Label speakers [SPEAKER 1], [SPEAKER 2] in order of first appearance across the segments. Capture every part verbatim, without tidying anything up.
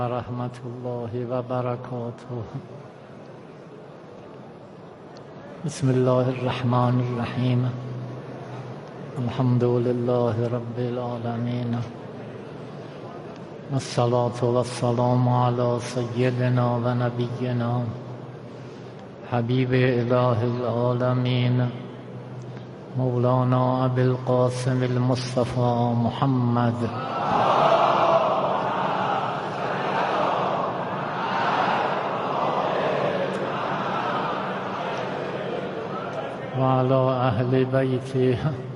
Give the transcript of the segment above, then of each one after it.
[SPEAKER 1] ورحمة الله وبركاته. بسم الله الرحمن الرحيم. الحمد لله رب العالمين، والصلاة والسلام على سيدنا ونبينا حبيب إله العالمين مولانا أبي القاسم المصطفى محمد وعلى أهل بيته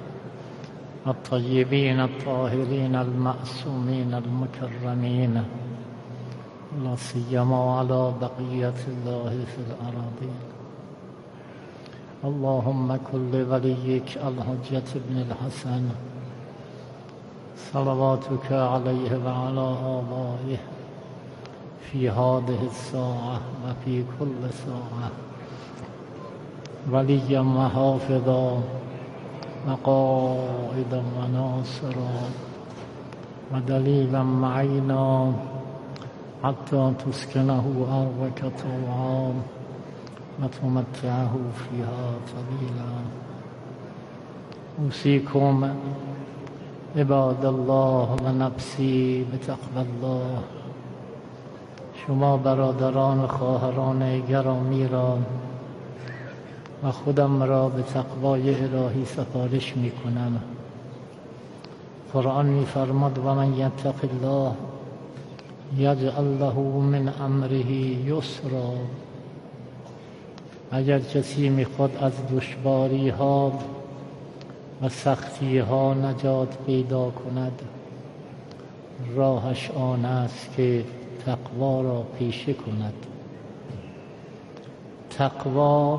[SPEAKER 1] الطيبين الطاهرين المعصومين المكرمين، لا سيما على بقية الله في الأراضين. اللهم كن لوليك الحجة بن الحسن صلواتك عليه وعلى آبائه في هذه الساعة وفي كل ساعة وليا وحافظا وقائدا وناصرا ودليلا معينا حتى تسكنه أرضك طوعا وتمتعه فيها طويلا. أوصيكم عباد الله و نفسی بتقوی الله. شما برادران و خواهران گرامی را و خودم را به تقوای الهی سفارش می کنم. قرآن می فرماد و من یتق الله یجعل له من امره یسرا. اگر کسی می خود از دشواری ها و سختی ها نجات پیدا کند، راهش آن است که تقوا را پیشه کند. تقوا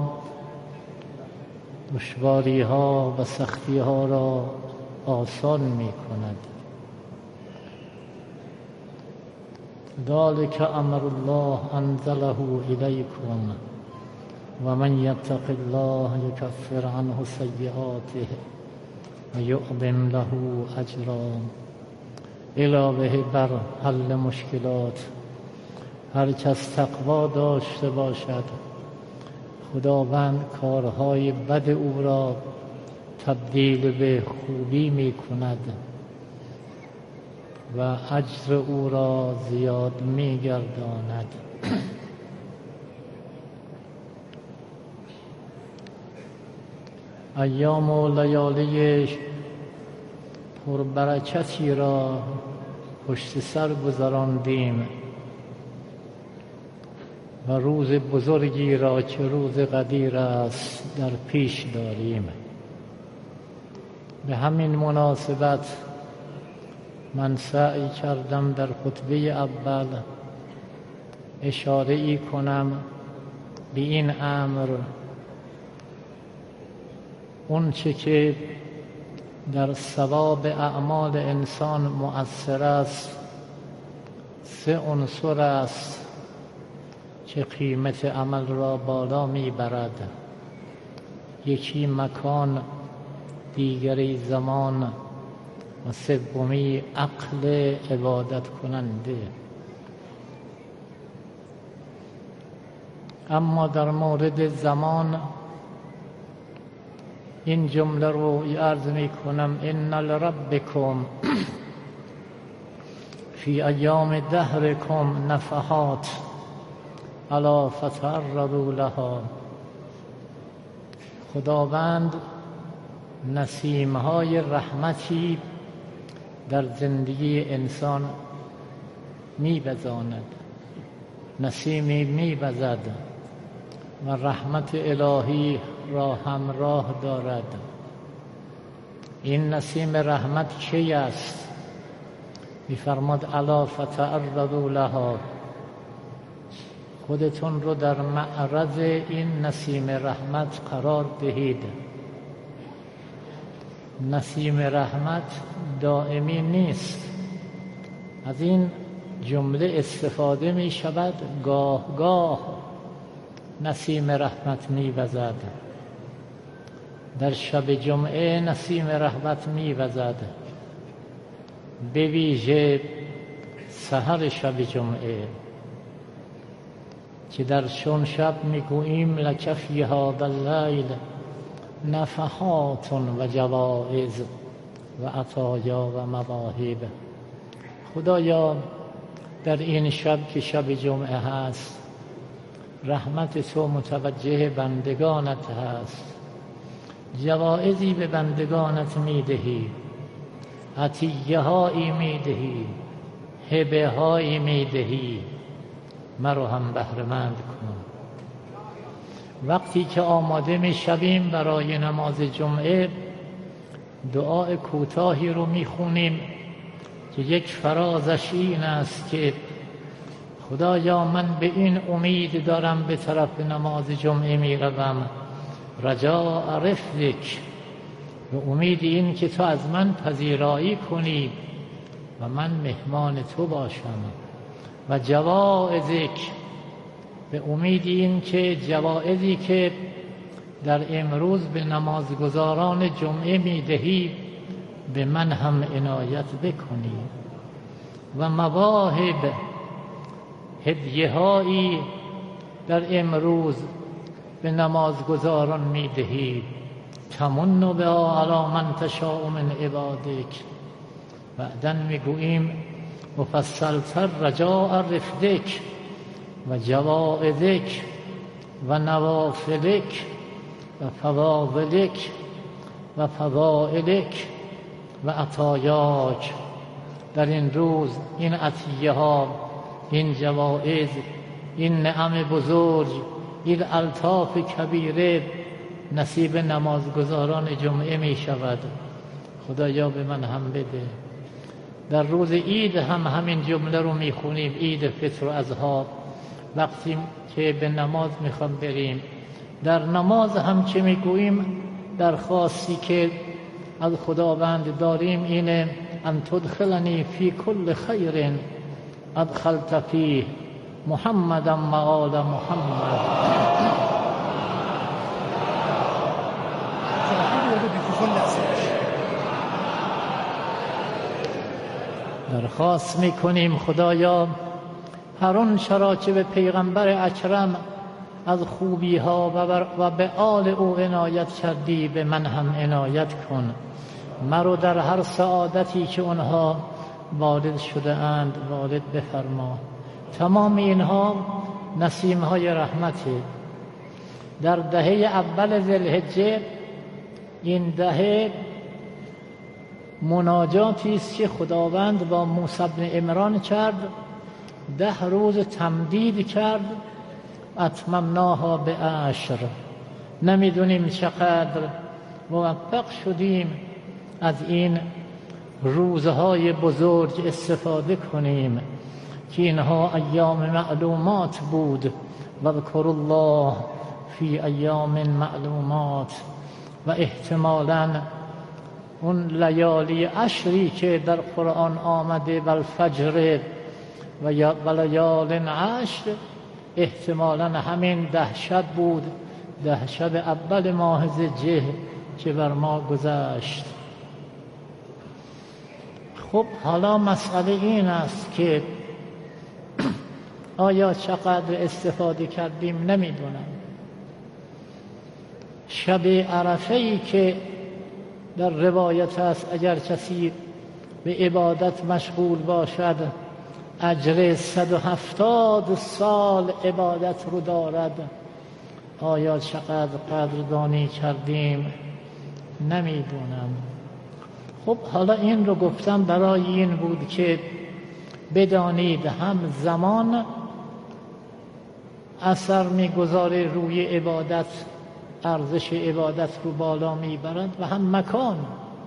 [SPEAKER 1] دشواری ها و سختی ها را آسان می کند. ذلک امر الله انزله الیکم و من یتق الله یکفر عنه سیئاته و یعظم له اجرا. علاوه بر حل مشکلات، هر کس تقوا داشته باشد، خداوند کارهای بد او را تبدیل به خوبی می کند و اجر او را زیاد می گرداند. ایام و لیالی پربرکتی را پشت سر گذراندیم و روز بزرگی را که روز قدیر است در پیش داریم. به همین مناسبت من سعی کردم در خطبه اول اشاره ای کنم به این امر. اون چه که در ثواب اعمال انسان مؤثر است، سه عنصر است که قیمت عمل را بالا میبرد. یکی مکان، دیگری زمان و سومی عقل عبادت کننده. اما در مورد زمان این جمله رو عرض می کنم: ان لربکم فی ایام دهرکم نفحات الا فتعرضوا لها. خداوند نسیم‌های رحمتی در زندگی انسان می‌وزاند، نسیمی می‌وزد و رحمت الهی را همراه دارد. این نسیم رحمت کی است؟ می‌فرماد الا فتعرضوا لها. خودتون رو در معرض این نسیم رحمت قرار دهید. نسیم رحمت دائمی نیست. از این جمله استفاده می شود گاه گاه نسیم رحمت می وزد. در شب جمعه نسیم رحمت می وزد. به ویژه سحر شب جمعه که در شون شب میگوییم لک فی هذا اللیل نفحات و جوائز و عطایا و مواهب. خدایا در این شب که شب جمعه هست رحمت تو متوجه بندگانت هست، جوائزی به بندگانت میدهی، عطیه هایی میدهی، هبه هایی میدهی، مرا هم بهره‌مند کن. وقتی که آماده میشویم برای نماز جمعه دعای کوتاهی رو میخونیم که یک فرازش این است که خدایا من به این امید دارم به طرف نماز جمعه میروم، رجاء رفقک، به امید این که تو از من پذیرایی کنی و من مهمان تو باشم، و جوائزک، به امید این که جوائزی که در امروز به نمازگزاران جمعه میدهی به من هم عنایت بکنی، و مواهب، هدیه هایی در امروز به نمازگزاران میدهی، تمن بها علی من تشاء من عبادک. بعداً میگوییم مفصلتر رجاء رفدک و جوائزک و نوافلک و فواضلک و فضائلک و عطایاک. در این روز این عطیه ها، این جوائز، این نعم بزرگ، این الطاف کبیره نصیب نمازگزاران جمعه می شود. خدایا به من هم بده. در روز عید هم همین جمله رو می خونیم، عید فطر و اضحی، وقتی که به نماز می خوام بریم. در نماز هم چه می گوییم؟ درخواستی که از خداوند داریم اینه ان تدخلنی فی کل خیر ادخلت فیه محمدا و آل محمد. درخواست میکنیم خدایا هر آن چرا که به پیغمبر اکرم از خوبی ها و به آل او عنایت کردی به من هم عنایت کن. مرا در هر سعادتی که اونها وارد شده اند وارد بفرما. تمام اینها نسیم های رحمته. در دهه اول ذوالحجه، این دهه مناجاتی است که خداوند با موسی بن عمران کرد، ده روز تمدید کرد، اتممناها به عشر. نمیدونیم چقدر موفق شدیم از این روزهای بزرگ استفاده کنیم که اینها ایام معلومات بود. و اذکروا الله فی ایام معلومات. و احتمالاً اون لیالی عشری که در قرآن آمده و الفجر و لیال عشر، احتمالاً همین ده شب بود، ده شب اول ماه ذوالحجه که بر ما گذشت. خب حالا مسئله این است که آیا چقدر استفاده کردیم؟ نمیدونم. شب عرفه‌ای که در روایت است اگر کسی به عبادت مشغول باشد اجر صد و هفتاد سال عبادت رو دارد. آیا چقدر قدردانی کردیم؟ نمیدونم. خب حالا این رو گفتم برای این بود که بدانید هم زمان اثر میگذاره روی عبادت، ارزش عبادت رو بالا میبرد، و هم مکان.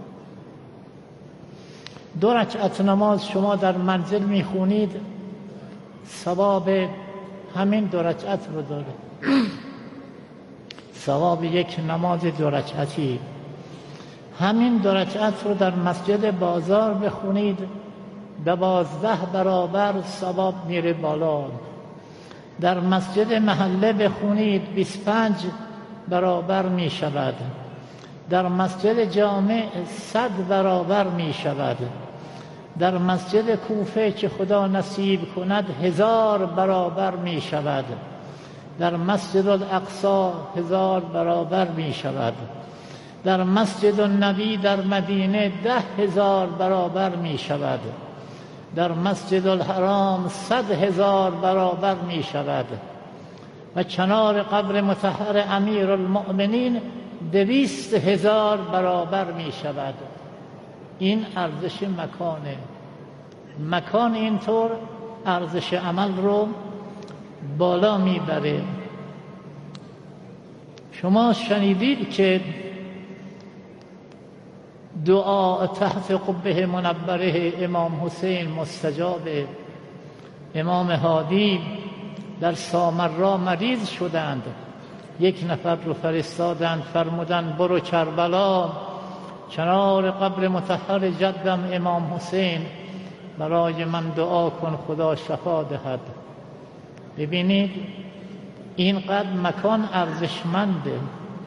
[SPEAKER 1] دو رکعت نماز شما در منزل میخونید ثواب همین دو رکعت رو داره. ثواب یک نماز دو رکعتی. همین دو رکعت رو در مسجد بازار بخونید دوازده برابر ثواب میره بالا. در مسجد محله بخونید بیست و پنج برابر می شود. در مسجد جامع صد برابر می شود. در مسجد کوفه که خدا نصیب کند هزار برابر می شود، در مسجد الاقصی هزار برابر می شود، در مسجد النبی در مدینه ده هزار برابر می شود، در مسجد الحرام صد هزار برابر می شود و کنار قبر مطهر امیر المؤمنین دویست هزار برابر می شود. این ارزش مکانه. مکان اینطور ارزش عمل رو بالا می بره. شما شنیدید که دعا تحت قبه منوره امام حسین مستجاب. امام هادی در سامرا مریض شدند، یک نفر رو فرستادند، فرمودند برو کربلا کنار قبر مطهر جدم امام حسین برای من دعا کن خدا شفا دهد. ببینید اینقدر مکان ارزشمنده.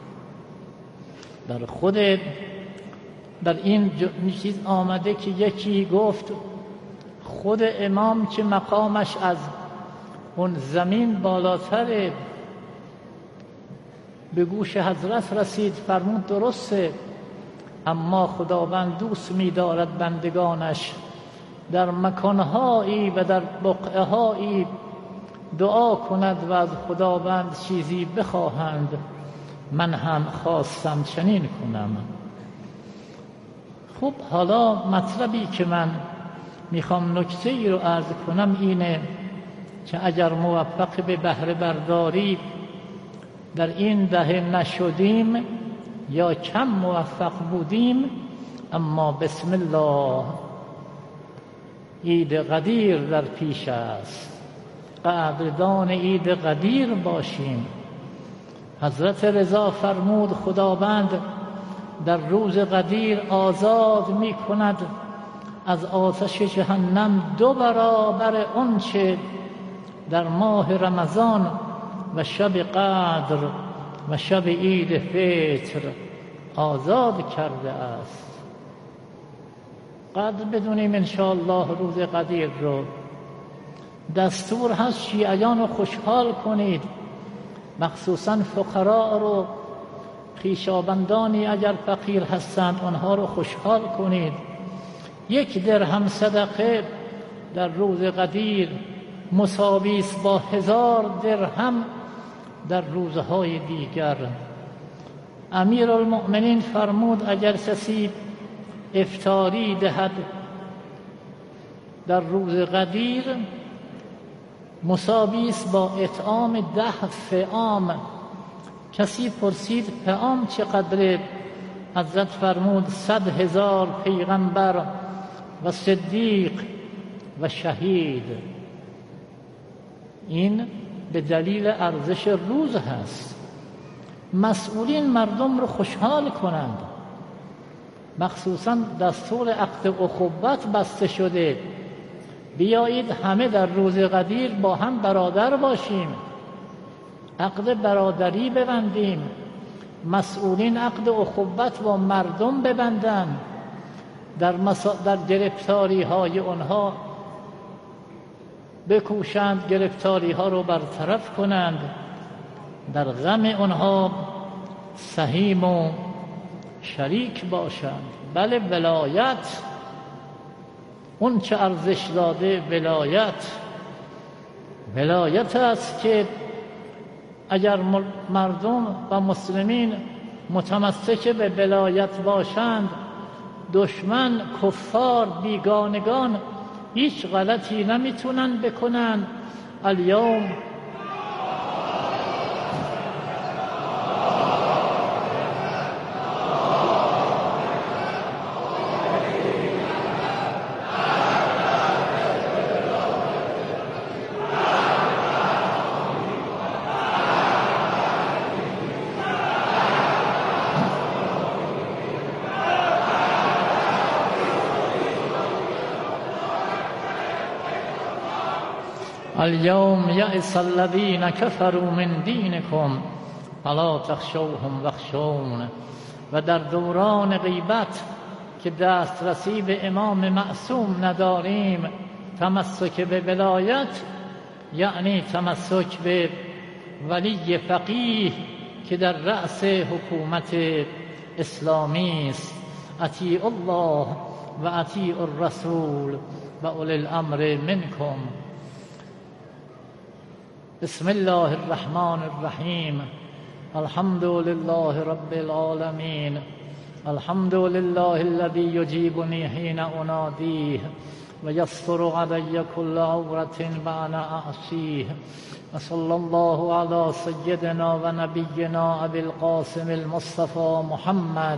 [SPEAKER 1] در خود در این چیز آمده که یکی گفت خود امام که مقامش از اون زمین بالاتره، به گوش حضرت رسید، فرمود درسته، اما خداوند دوست می‌دارد بندگانش در مکانهایی و در بقعهایی دعا کند و از خداوند چیزی بخواهند. من هم خواستم چنین کنم. خب حالا مطلبی که من میخوام نکته ای رو عرض کنم اینه که اگر موفق به بهره برداری در این دهه نشدیم یا کم موفق بودیم، اما بسم الله عید قدیر در پیش است، قدردان عید قدیر باشیم. حضرت رضا فرمود خداوند در روز قدیر آزاد می کند از آتش جهنم دو برابر آنچه در ماه رمضان و شب قدر و شب عید فطر آزاد کرده است. قدر بدونیم انشاءالله روز قدیر رو. دستور هست شیعیان رو خوشحال کنید، مخصوصا فقرا رو، خویشاوندانی اگر فقیر هستند آنها رو خوشحال کنید. یک درهم صدقه در روز قدیر مساوی است با هزار درهم در روزهای دیگر. امیر المؤمنین فرمود اگر کسی افطاری دهد در روز قدیر مساوی است با اطعام ده فعام. کسی پرسید فعام چقدره؟ حضرت فرمود صد هزار پیغمبر و صدیق و شهید. این به دلیل ارزش روز هست. مسئولین مردم رو خوشحال کنند، مخصوصا دستور عقد اخوت بسته شده، بیایید همه در روز قدیر با هم برادر باشیم، عقد برادری ببندیم. مسئولین عقد اخوت با مردم ببندند، در, مسا... در گرفتاری های اونها بکوشند گرفتاری ها رو برطرف کنند، در غم اونها سهیم و شریک باشند. بله ولایت اون چه ارزش داده ولایت ولایت است که اگر مردم و مسلمین متمسک به ولایت باشند، دشمن، کفار، بیگانگان هیچ غلطی نمیتونن بکنن. الیوم اليوم یئس الذین کفروا من دینکم فلا تخشوهم واخشون. و در دوران غیبت که دسترسی به امام معصوم نداریم، تمسک به ولایت یعنی تمسک به ولی فقیه که در رأس حکومت اسلامی است. اطیعوا الله و اطیعوا الرسول و اولی الامر منکم. بسم الله الرحمن الرحیم. الحمد لله رب العالمین. الحمد لله الذي يجيبني حين اناديه ويستر علي كل عورة بعد أعصيه. وصلى الله على سيدنا ونبينا أبي القاسم المصطفى محمد.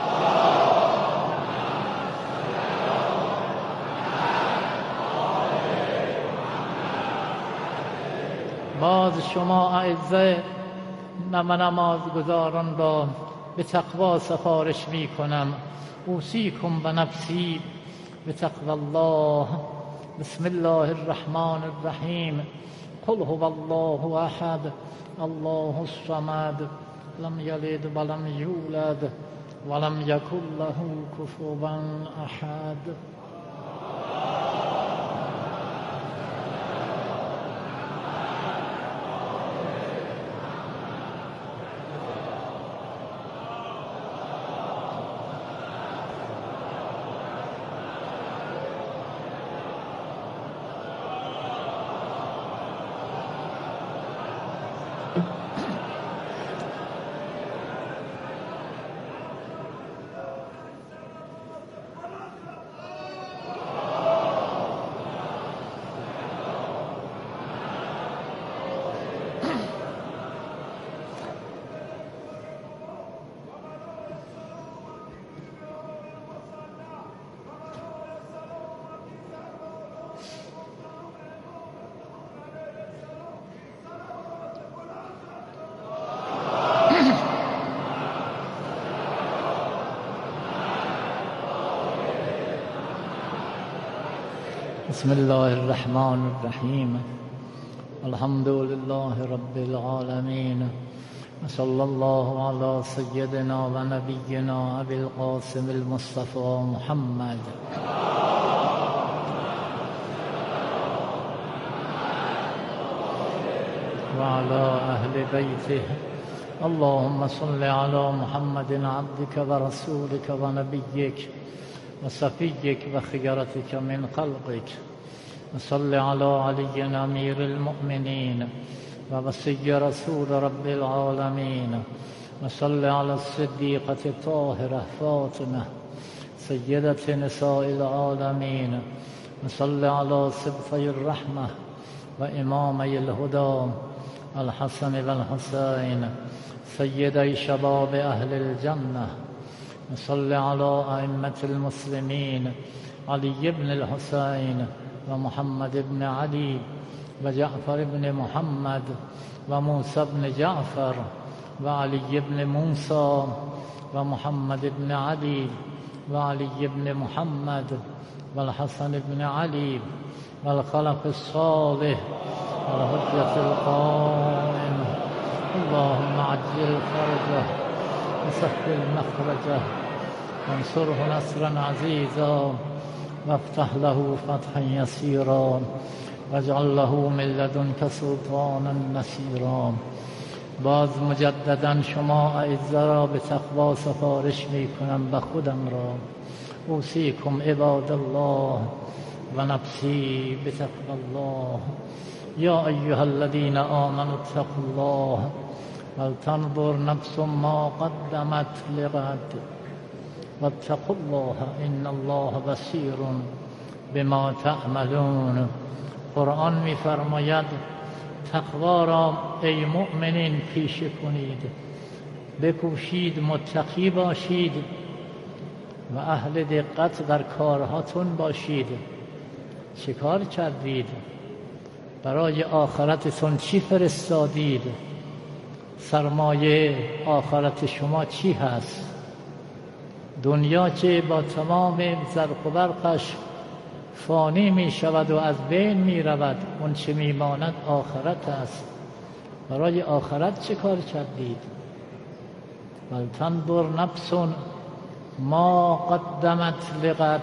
[SPEAKER 1] باز شما اعزه نمازگزاران را به تقوا سفارش می کنم. اوصیکم و نفسی به تقوی الله. بسم الله الرحمن الرحیم. قل هو الله احد الله الصمد لم یلد ولم یولد ولم یکن له کفوا احد. بسم الله الرحمن الرحیم. الحمد لله رب العالمین. صلی الله علی سیدنا و نبینا ابی القاسم المصطفى محمد. و علی اهل بیته. اللهم صل علی محمد عبدك و رسولك و نبیك و صفیک و خیرتک من خلقک. وصل على علي امير المؤمنين ووصي رسول رب العالمين. وصل على الصديقة الطاهرة فاطمة سيدة نساء العالمين. وصل على سبطي الرحمة وإمامي الهدى الحسن والحسين سيدي شباب أهل الجنة. وصل على أئمة المسلمين علي بن الحسين ومحمد بن علي وجعفر بن محمد وموسى بن جعفر وعلي بن موسى ومحمد بن علي وعلي بن محمد والحسن بن علي والخلف الصالح والحجة القائم. اللهم عجل فرجه وسهل مخرجه وانصره نصرا عزيزا وافتح له فتحا يسيرا واجعل له من لدنك سلطانا نصيرا. باز مجددا شما اعزه را به تقوا سفارش می کنم و خودم را. اوصیکم عباد الله و نفسی به تقوی الله. یا ایها الذین آمنوا اتقوا الله ولتنظر نفس ما قدمت لغد واتقوا الله ان الله بصیر بما تعملون. قرآن می‌فرماید تقوا را ای مؤمنین پیشه کنید، بکوشید متقی باشید و اهل دقت در کارهاتون باشید. چه کار کردید؟ برای آخرتتون چی فرستادید؟ سرمایه آخرت شما چی هست؟ دنیا که با تمام زرق و برقش فانی می شود و از بین می رود، اون چه می ماند آخرت است. برای آخرت چه کار کردید؟ ولتنظر نفس ما قدمت لغد،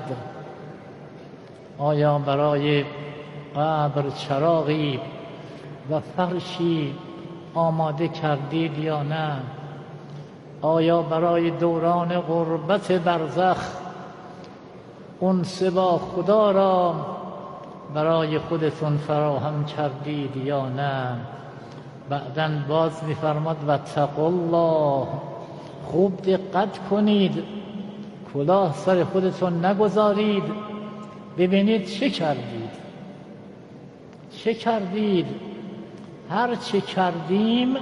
[SPEAKER 1] آیا برای قبر چراغی و فرشی آماده کردید یا نه؟ آیا برای دوران غربت برزخ انس با خدا را برای خودتون فراهم کردید یا نه؟ بعداً باز می‌فرماد و اتقوا الله، خوب دقت کنید، کلاه سر خودتون نگذارید، ببینید چه کردید چه کردید هر چه کردیم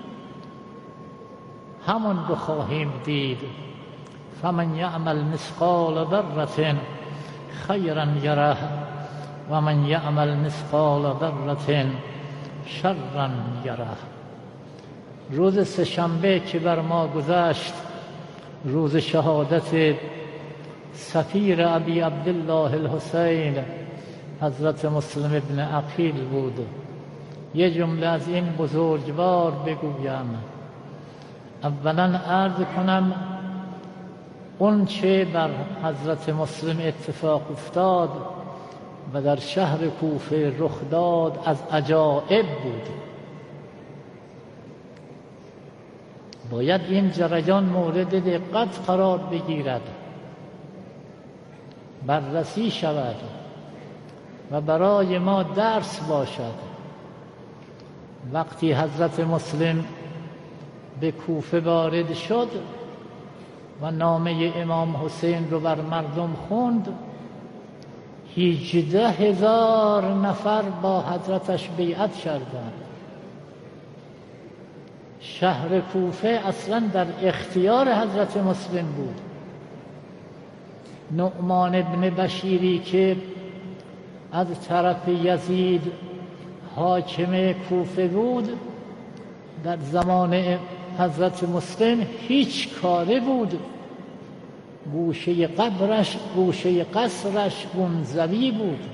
[SPEAKER 1] همون رو خواهیم دید. فمن یعمل مثقال ذره خیرا یره و من یعمل مثقال ذره شرا یره. روز سه‌شنبه که بر ما گذشت، روز شهادت سفیر ابی عبدالله الحسین حضرت مسلم ابن عقیل بود. یه جمله از این بزرگوار بگویم. اولا عرض کنم اون چه بر حضرت مسلم اتفاق افتاد و در شهر کوفه رخ داد از عجایب بود. باید این جریان مورد دقت قرار بگیرد، بررسی شود و برای ما درس باشد. وقتی حضرت مسلم به کوفه وارد شد و نامه امام حسین رو بر مردم خوند، هجده هزار نفر با حضرتش بیعت کردند. شهر کوفه اصلا در اختیار حضرت مسلم بود. نعمان ابن بشیری که از طرف یزید حاکم کوفه بود، در زمان حضرت مسلم هیچ کاره بود. گوشه قبرش، گوشه قصرش منزوی بود.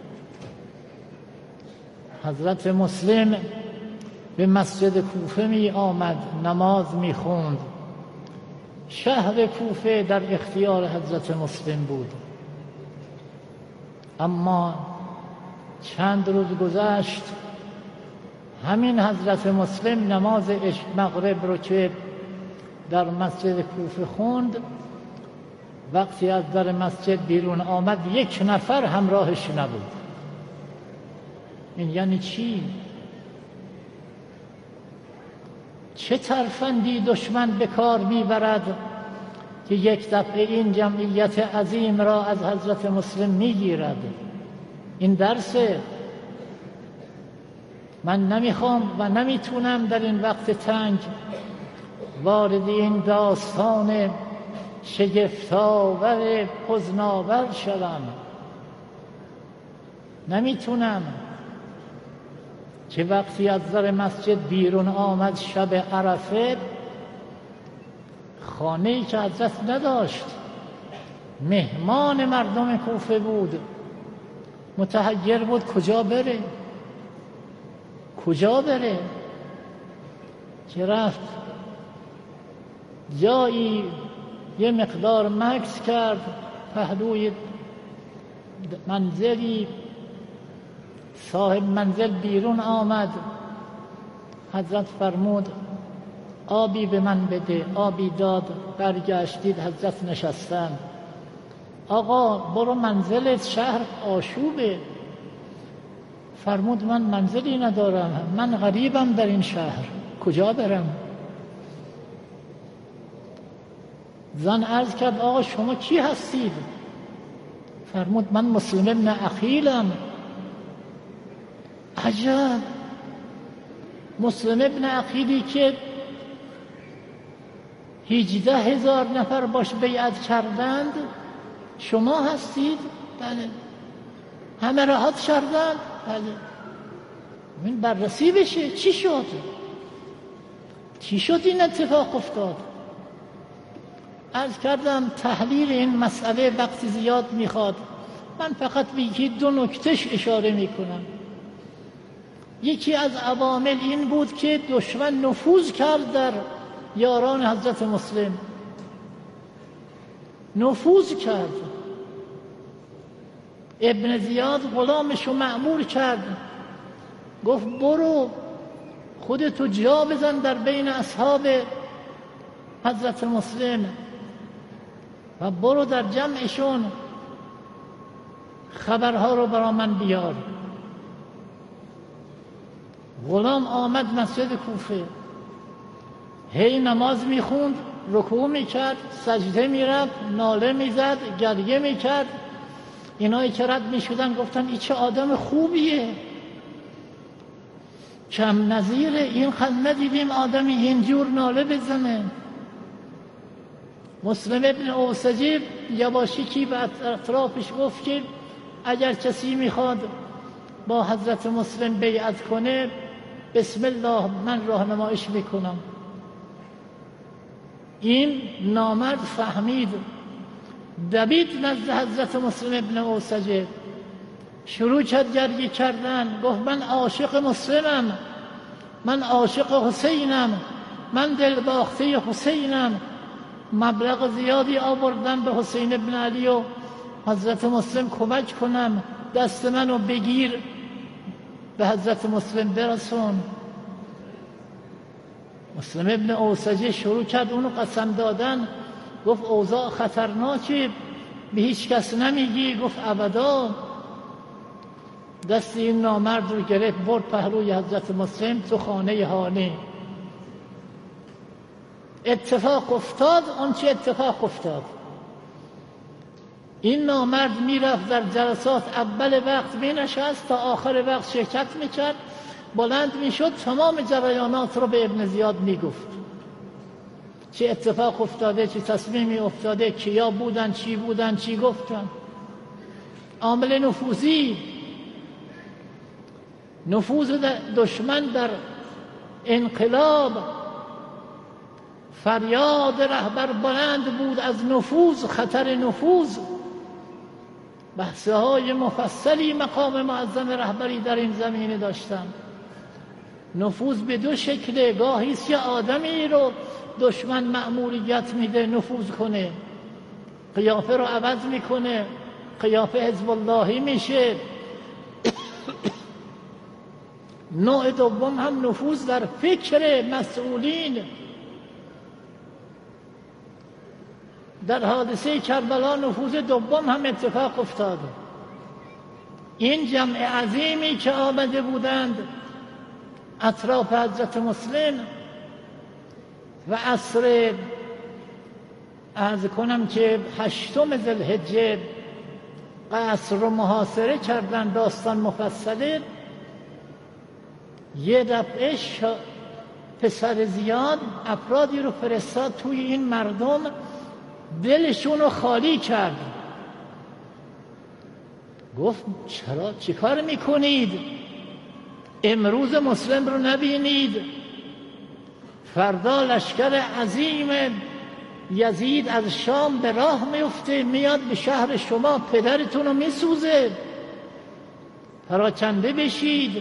[SPEAKER 1] حضرت مسلم به مسجد کوفه می آمد، نماز می خوند. شهر کوفه در اختیار حضرت مسلم بود. اما چند روز گذشت، همین حضرت مسلم نماز مغرب رو که در مسجد کوفه خوند، وقتی از در مسجد بیرون آمد یک نفر همراهش نبود. این یعنی چی؟ چه ترفندی دشمن به کار میبرد که یک دفعه این جمعیت عظیم را از حضرت مسلم میگیرد؟ این درسه. من نمیخوام و نمیتونم در این وقت تنگ وارد این داستان شگفت‌آور حزن‌آور شوم. نمیتونم که وقتی از در مسجد بیرون آمد شب عرفه، خانه‌ای که حضرت نداشت، مهمان مردم کوفه بود، متحیر بود کجا بره کجا بره که رفت جایی یه مقدار مکث کرد پهلوی منزلی. صاحب منزل بیرون آمد، حضرت فرمود آبی به من بده. آبی داد، برگشتید حضرت نشستن. آقا برو منزلت، شهر آشوبه. فرمود من منزلی ندارم، من غریبم در این شهر، کجا برم؟ زن عرض کرد آقا شما کی هستید؟ فرمود من مسلم ابن عقیلم. عجب، مسلم ابن عقیلی که هجده هزار نفر باش بیعت کردند شما هستید؟ بله. همه راحت کردند؟ بله. این بررسی بشه چی شد؟ چی شد این اتفاق افتاد؟ عرض کردم تحلیل این مسئله وقتی زیاد میخواد، من فقط به یکی دو نکتهش اشاره میکنم. یکی از عوامل این بود که دشمن نفوذ کرد در یاران حضرت مسلم. نفوذ کرد. ابن زیاد غلامشو مأمور کرد، گفت برو خودتو جا بزن در بین اصحاب حضرت مسلم و برو در جمعشون خبرها رو برا من بیار. غلام آمد مسجد کوفه، هی نماز میخوند، رکوع میکرد، سجده میرفت، ناله میزد، گریه میکرد. اینایی که رد میشدن گفتن این چه آدم خوبیه، کم نظیره، این خود ندیدیم آدمی اینجور ناله بزنه. مسلم ابن اوسجی یواشی کی به اطرافش گفت که اگر کسی میخواد با حضرت مسلم بیعت کنه بسم الله من راهنماییش میکنم. این نامرد فهمید، دوید نزد حضرت مسلم ابن اوسجی، شروع کرد گریه کردن، گفت من عاشق مسلمم، من عاشق حسینم، من دلباخته حسینم. مبلغ زیادی آوردن به حسین ابن علی و حضرت مسلم کمک کنم، دست منو بگیر به حضرت مسلم برسون. مسلم ابن اوسجی شروع کرد اونو قسم دادن، گفت اوضاع خطرناکه، به هیچ کس نمیگی؟ گفت ابدا. دست این نامرد رو گرفت برد پهلوی حضرت مسلم تو خانه هانه. اتفاق افتاد اون چه اتفاق افتاد. این نامرد میرفت در جلسات اول وقت مینشست تا آخر وقت شرکت میکرد، بلند میشد تمام جریانات رو به ابن زیاد میگفت، چه اتفاق افتاده، چه تصمیمی افتاده، کیا بودن، چی بودن، چی گفتن. عامل نفوذی، نفوذ دشمن در انقلاب. فریاد رهبر بلند بود از نفوذ، خطر نفوذ. بحثه های مفصلی مقام معظم رهبری در این زمینه داشتن. نفوذ به دو شکله، گاهی است یه آدمی رو دشمن مأموریت میده نفوذ کنه، قیافه رو عوض میکنه، قیافه حزب اللهی میشه. نوع دوم هم نفوذ در فکر مسئولین. در حادثه کربلا نفوذ دوم هم اتفاق افتاد. این جمع عظیمی که آمده بودند اطراف حضرت مسلم و عصر عرض کنم که هشتم ذوالحجه قصر رو محاصره کردن، داستان مفصله. یه دفعه پسر زیاد افرادی رو فرستاد توی این مردم، دلشون رو خالی کرد. گفت چرا چی کار میکنید؟ امروز مسلم رو نبینید، فردا لشکر عظیم یزید از شام به راه میفته، میاد به شهر شما، پدرتون رو میسوزه، پراکنده بشید.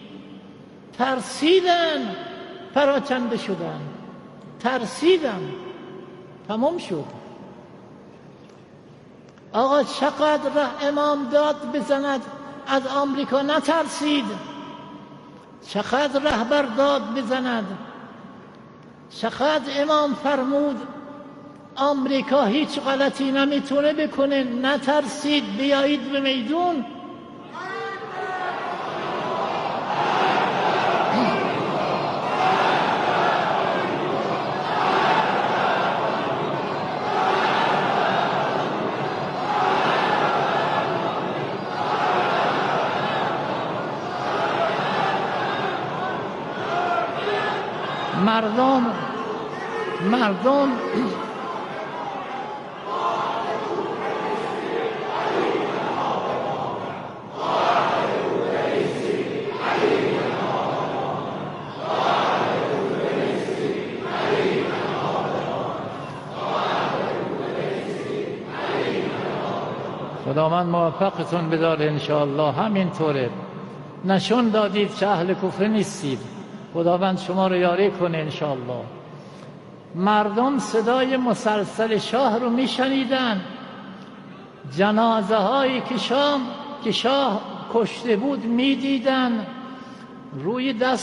[SPEAKER 1] ترسیدن، پراکنده شدن، ترسیدن، تمام شد. آقا چقدر امام داد بزند از آمریکا نترسید، چقدر رهبر داد بزند، چقدر امام فرمود آمریکا هیچ غلطی نمیتونه بکنه، نترسید، بیایید به میدون. مردم مردم خداوند موفقتون بداره انشاءالله. همینطوره، نشون دادید که اهل کفر نیستید، خداوند شما رو یاری کنه انشاءالله. مردم صدای مسلسل شاه رو میشنیدن. جنازه هایی که شام که شاه کشته بود میدیدن. روی دست